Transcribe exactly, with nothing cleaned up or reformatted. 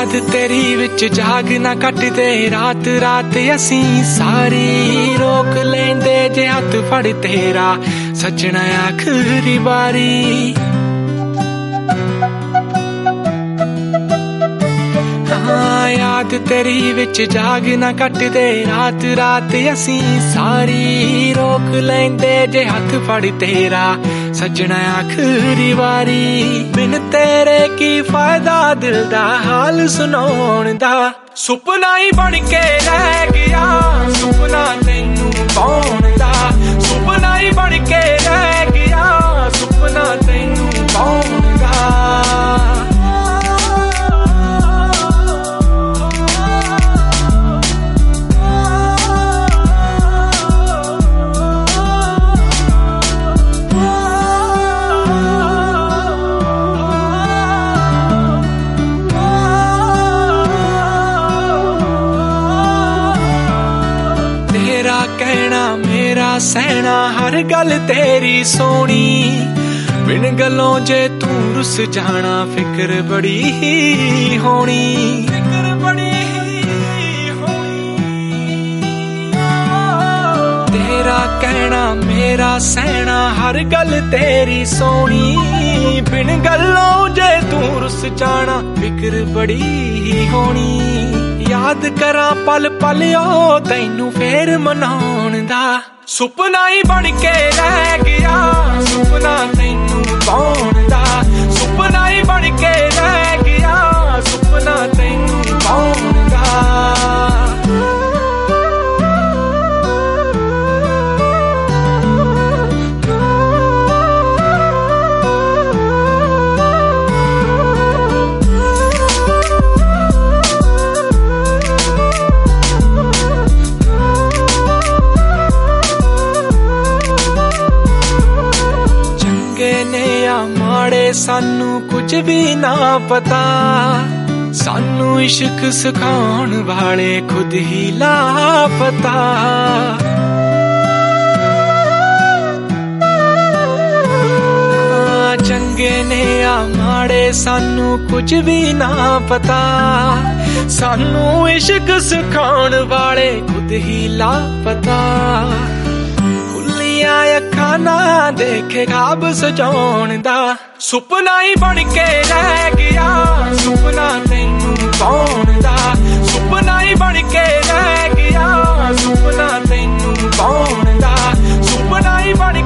याद तेरी विच जाग ना कटदे रात रात असी सारी रोक लेंदे जे हथ फड़ तेरा सजना आखिरी बारी हाँ याद तेरी विच जाग ना कटदे रात रात असी सारी रोक लेंदे जे हथ फड़ तेरा सजना आखिरी बारी बिन तेरे की फायदा दिल दा हाल सुनाउण दा सुपना ही बन के रह गया सुपना तैनू पाउण दा सुपना ही बन के रह गया सुपना तैनू पाउण दा कहना मेरा सहना हर गल तेरी सोनी बिन गलों जे तू रुस जाना फिक्र बड़ी ही होनी फिक्र बड़ी ही होनी तेरा कहना मेरा सहना हर गल तेरी सोनी बिन गलों जे तू रुस जाना फिक्र बड़ी ही होनी याद करा पल पल ओ तैनू फेर मनाउण दा सुपना ही बन के रह गया सुपना तैनू पाउण दा सुपना ही बन के रह गया सुपना तैनू पाउण दा माड़े सानू कुछ भी ना पता सानू इश्क सिखाउण वाले खुद ही लापता चंगे ने आ माड़े सानू कुछ भी ना पता सानू इश्क सिखाउण वाले खुद ही लापता अखा ना देखे ख्वाब सजाउण दा सुपना ही बन के रह गया सुपना तैनू पाउण दा सुपना ही बन के रह गया सुपना तैनू पाउण दा सुपना ही बन